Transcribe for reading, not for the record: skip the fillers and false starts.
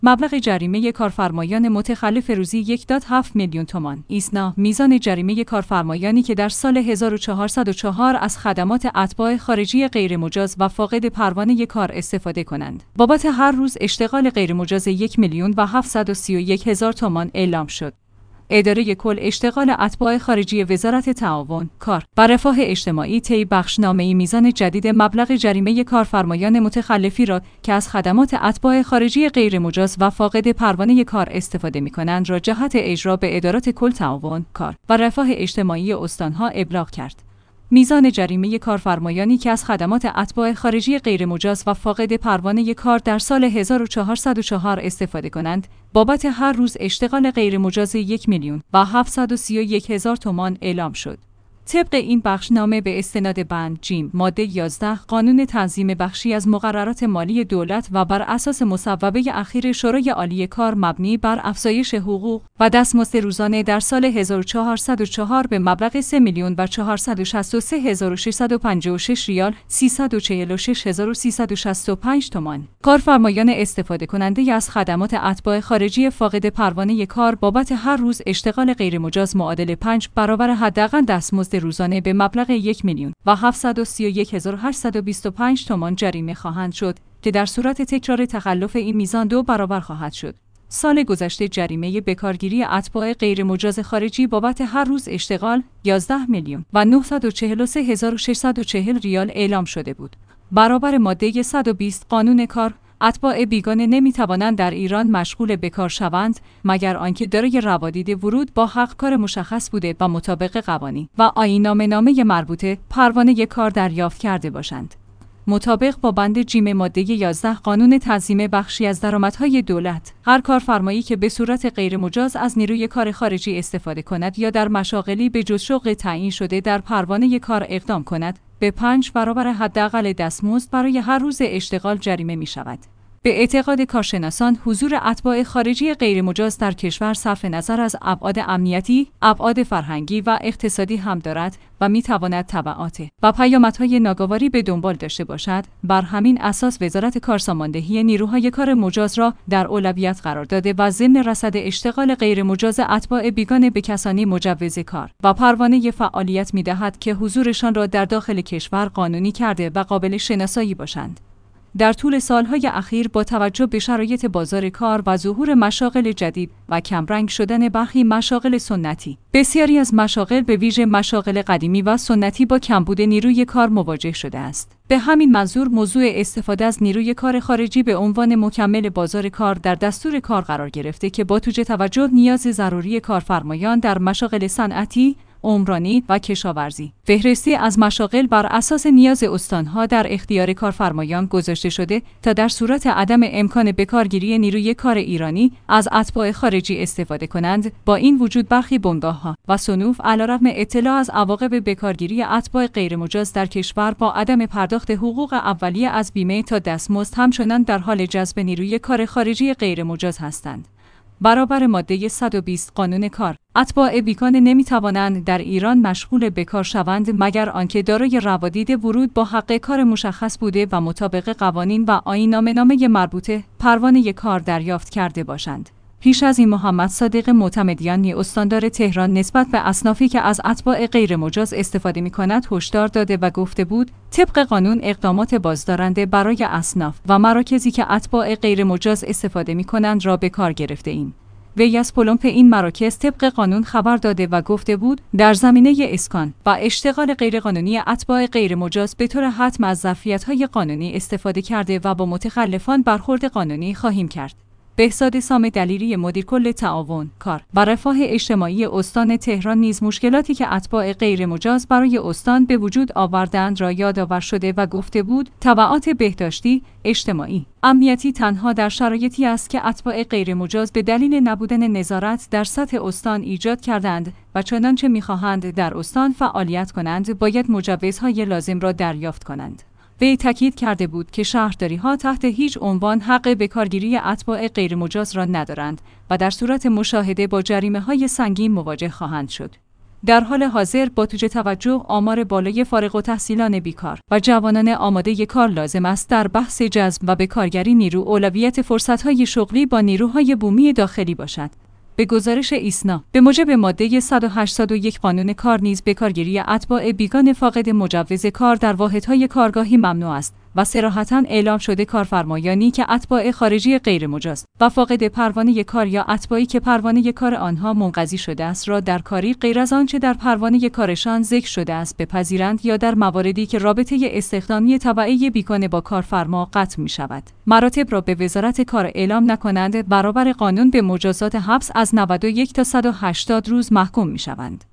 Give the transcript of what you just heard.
مبلغ جریمه کارفرمایان متخلف روزی 1.7 میلیون تومان. ایسنا میزان جریمه کارفرمایانی که در سال 1404 از خدمات اتباع خارجی غیرمجاز و فاقد پروانه کار استفاده کنند. بابت هر روز اشتغال غیرمجاز 1,731,000 تومان اعلام شد. اداره کل اشتغال اتباع خارجی وزارت تعاون، کار و رفاه اجتماعی طی بخشنامه‌ای میزان جدید مبلغ جریمه کارفرمایان متخلفی را که از خدمات اتباع خارجی غیرمجاز و فاقد پروانه کار استفاده می‌کنند را جهت اجرا به ادارات کل تعاون، کار و رفاه اجتماعی استان‌ها ابلاغ کرد. میزان جریمه کارفرمایانی که از خدمات اتباع خارجی غیرمجاز و فاقد پروانه کار در سال 1404 استفاده کنند، بابت هر روز اشتغال غیرمجاز 1,731,000 تومان اعلام شد. طبق این بخشنامه به استناد بند جیم ماده 11 قانون تنظیم بخشی از مقررات مالی دولت و بر اساس مصوبه اخیر شورای عالی کار مبنی بر افزایش حقوق و دستمزد روزانه در سال 1404 به مبلغ 3,463,656 ریال 346,365 تومان. کارفرمایان استفاده کننده از خدمات اتباع خارجی فاقد پروانه کار بابت هر روز اشتغال غیرمجاز معادل 5 برابر حداقل دستمزد روزانه به مبلغ 1,731,825 تومان جریمه خواهند شد که در صورت تکرار تخلف این میزان 2 برابر خواهد شد. سال گذشته جریمه بکارگیری اتباع غیرمجاز خارجی بابت هر روز اشتغال 11,943,640 ریال اعلام شده بود. برابر ماده 120 قانون کار، اتباع بیگانه نمی‌توانند در ایران مشغول به کار شوند مگر آنکه دارای روادید ورود با حق کار مشخص بوده و مطابق قوانین و آیین‌نامه مربوطه پروانه کار دریافت کرده باشند. مطابق با بند جیم ماده 11 قانون تنظیم بخشی از درآمدهای دولت، هر کارفرمایی که به صورت غیرمجاز از نیروی کار خارجی استفاده کند یا در مشاغلی به جز شغل تعیین شده در پروانه کار اقدام کند، به 5 برابر حداقل دستمزد برای هر روز اشتغال جریمه می شود. به اعتقاد کارشناسان، حضور اتباع خارجی غیرمجاز در کشور صرف نظر از ابعاد امنیتی، ابعاد فرهنگی و اقتصادی هم دارد و می تواند تبعات و پیامدهای ناگواری به دنبال داشته باشد. بر همین اساس وزارت کارساماندهی نیروهای کار مجاز را در اولویت قرار داده و ضمن رصد اشتغال غیرمجاز اتباع بیگانه به کسانی مجوز کار و پروانه فعالیت می دهد که حضورشان را در داخل کشور قانونی کرده و قابل شناسایی باشند. در طول سالهای اخیر با توجه به شرایط بازار کار و ظهور مشاغل جدید و کمرنگ شدن برخی مشاغل سنتی، بسیاری از مشاغل به ویژه مشاغل قدیمی و سنتی با کمبود نیروی کار مواجه شده است. به همین منظور موضوع استفاده از نیروی کار خارجی به عنوان مکمل بازار کار در دستور کار قرار گرفته که با توجه نیاز ضروری کارفرمایان در مشاغل صنعتی، عمرانی و کشاورزی. فهرستی از مشاغل بر اساس نیاز استانها در اختیار کارفرمایان گذاشته شده تا در صورت عدم امکان بکارگیری نیروی کار ایرانی از اتباع خارجی استفاده کنند. با این وجود برخی بنگاه‌ها و صنوف علیرغم اطلاع از عواقب بکارگیری اتباع غیرمجاز در کشور با عدم پرداخت حقوق اولیه از بیمه تا دستمزد همچنان در حال جذب نیروی کار خارجی غیرمجاز هستند. برابر ماده 120 قانون کار، اتباع بیگانه نمی‌توانند در ایران مشغول به کار شوند مگر آنکه دارای روادید ورود با حق کار مشخص بوده و مطابق قوانین و آیین‌نامه مربوطه پروانه کار دریافت کرده باشند. پیش از این محمد صادق معتمدیانی استاندار تهران نسبت به اصنافی که از اتباع غیرمجاز استفاده می‌کند هشدار داده و گفته بود طبق قانون اقدامات بازدارنده برای اصناف و مراکزی که اتباع غیرمجاز استفاده می‌کنند را به کار گرفته ایم. وی از پلمپ این مراکز طبق قانون خبر داده و گفته بود در زمینه اسکان و اشتغال غیرقانونی اتباع غیرمجاز به طور حتم از ظرفیت‌های قانونی استفاده کرده و با متخلفان برخورد قانونی خواهیم کرد. بهزاد سام دلیری مدیر کل تعاون، کار و رفاه اجتماعی استان تهران نیز مشکلاتی که اتباع غیرمجاز برای استان به وجود آوردند را یادآور شده و گفته بود تبعات بهداشتی، اجتماعی، امنیتی تنها در شرایطی است که اتباع غیرمجاز به دلیل نبودن نظارت در سطح استان ایجاد کردند و چنانچه می‌خواهند در استان فعالیت کنند باید مجوزهای لازم را دریافت کنند. وی تاکید کرده بود که شهرداری‌ها تحت هیچ عنوان حق بکارگیری اتباع غیرمجاز را ندارند و در صورت مشاهده با جریمه‌های سنگین مواجه خواهند شد. در حال حاضر با توجه آمار بالای فارغ التحصیلان بیکار و جوانان آماده کار لازم است در بحث جذب و بکارگیری نیرو اولویت فرصت‌های شغلی با نیروهای بومی داخلی باشد. به گزارش ایسنا، به موجب ماده 181 قانون کار نیز بکارگیری اتباع بیگانه فاقد مجوز کار در واحدهای کارگاهی ممنوع است و صراحتاً اعلام شده کارفرمایانی که اتباع خارجی غیر مجاز و فاقد پروانه کار یا اتباعی که پروانه کار آنها منقضی شده است را در کاری غیر از آنچه در پروانه کارشان ذکر شده است بپذیرند یا در مواردی که رابطه استخدامی تبعی بیگانه با کارفرما قطع می‌شود، مراتب را به وزارت کار اعلام نکنند برابر قانون به مجازات حبس از 91 تا 180 روز محکوم می‌شوند.